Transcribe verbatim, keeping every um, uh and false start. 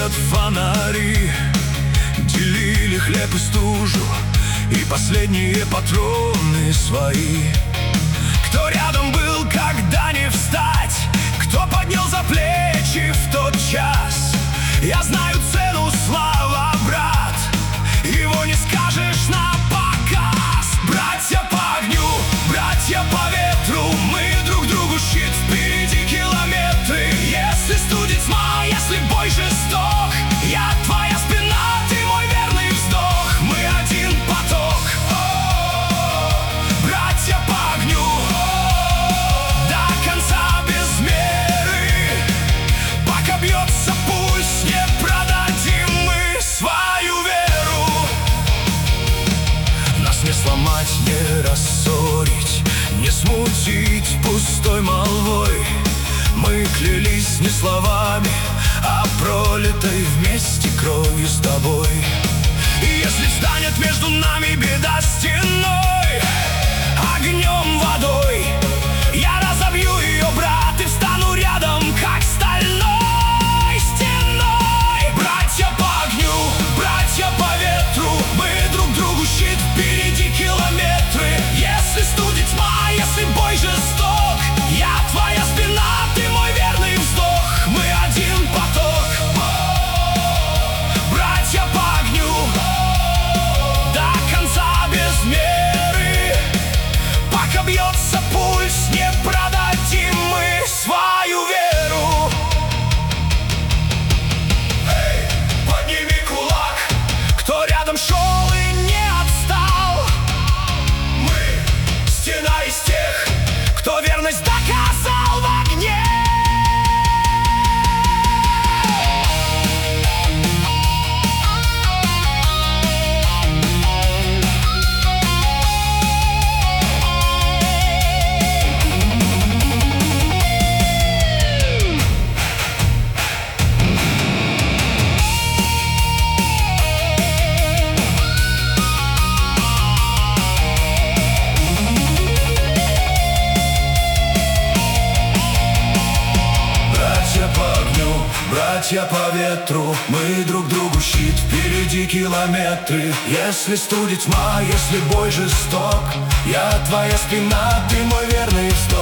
светят фонари, делили хлеб и стужу и последние патроны свои. Кто рядом был, когда не встать, кто поднял за плечи в тот час. Я знаю цену слава, брат, его не скажешь на показ. Братья по огню, братья по ветру, мы друг другу щит, впереди километры. Если студит тьма, если бой жесток, я твоя спина, ты мой верный вздох. Мы один поток. О-о-о. Братья по огню, до конца без меры. Пока бьется пульс, не продадим мы свою веру. Нас не сломать, не рассорить, не смутить пустой молвой. Мы клялись не словами, а пролитой вместе кровью с тобой. И если станет между нами беда стеной, огнем, водой, я разобью ее, брат, и встану рядом, как стальной стеной. Братья по огню, братья по ветру, мы друг другу щит, впереди километры. Если студит тьма, если бой жесток, я твоя спина, ты мой верный вздох. Мы один поток. Братья по огню, до конца без меры. Пока бьется пульс, не продадим мы свою веру. Эй, подними кулак, кто рядом шел и не отстал. Мы стена из тех, кто верность доказал в огне. Братья по ветру, мы друг другу щит, впереди километры. Если студит тьма, если бой жесток, я твоя спина, ты мой верный вздох.